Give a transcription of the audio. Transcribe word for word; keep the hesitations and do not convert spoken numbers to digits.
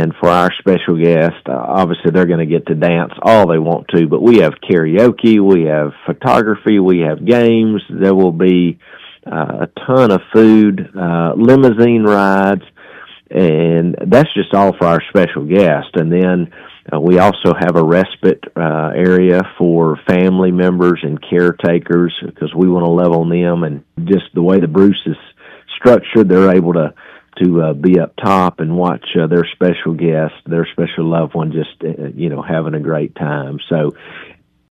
And for our special guests, uh, obviously they're going to get to dance all they want to, but we have karaoke, we have photography, we have games. There will be uh, a ton of food, uh, limousine rides, and that's just all for our special guest. And then uh, we also have a respite uh, area for family members and caretakers, because we want to love on them. And just the way the Bruce is structured, they're able to to uh, be up top and watch uh, their special guest, their special loved one, just uh, you know having a great time. So